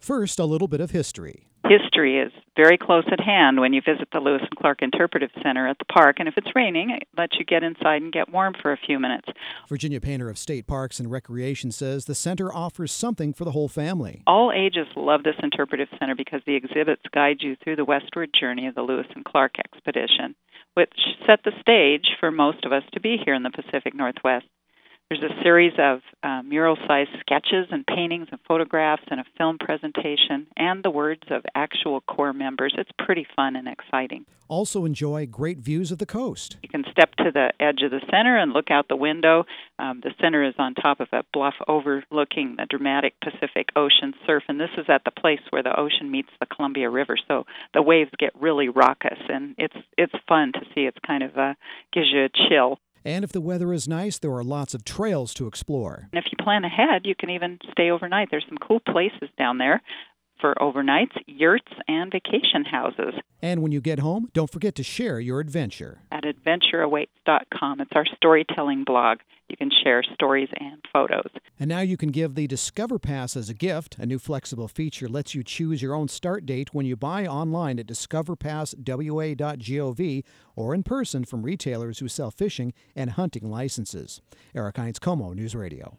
First, a little bit of history. History is very close at hand when you visit the Lewis and Clark Interpretive Center at the park, and if it's raining, it lets you get inside and get warm for a few minutes. Virginia Painter of State Parks and Recreation says the center offers something for the whole family. All ages love this interpretive center because the exhibits guide you through the westward journey of the Lewis and Clark expedition, which set the stage for most of us to be here in the Pacific Northwest. There's a series of mural-sized sketches and paintings and photographs and a film presentation and the words of actual Corps members. It's pretty fun and exciting. Also enjoy great views of the coast. You can step to the edge of the center and look out the window. The center is on top of a bluff overlooking the dramatic Pacific Ocean surf, and this is at the place where the ocean meets the Columbia River, so the waves get really raucous, and it's fun to see. It's kind of gives you a chill. And if the weather is nice, there are lots of trails to explore. And if you plan ahead, you can even stay overnight. There's some cool places down there for overnights, yurts, and vacation houses. And when you get home, don't forget to share your adventure. At adventureawaits.com. It's our storytelling blog. You can share stories and photos. And now you can give the Discover Pass as a gift. A new flexible feature lets you choose your own start date when you buy online at discoverpasswa.gov or in person from retailers who sell fishing and hunting licenses. Eric Heinz, KOMO News Radio.